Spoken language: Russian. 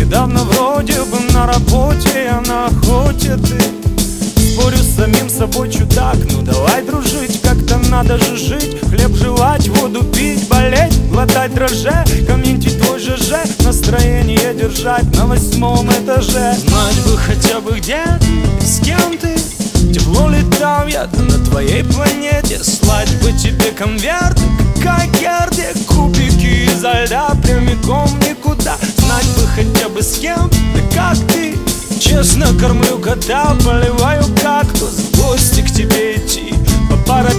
Недавно вроде бы на работе, я на охоте, ты. Спорю с самим собой, чудак, ну давай дружить, как-то надо же жить. Хлеб жевать, воду пить, болеть, глотать дрожжи, комментить твой ЖЖ, настроение держать на 8-м этаже. Знать бы хотя бы где ты, с кем ты, тепло ли там, я-то на твоей планете. Слать бы тебе конверты, как Герде, кубики изо льда прямиком никуда. Знать бы хотя бы с кем, да как ты. Честно кормлю кота, поливаю кактус, в гости к тебе идти, по пару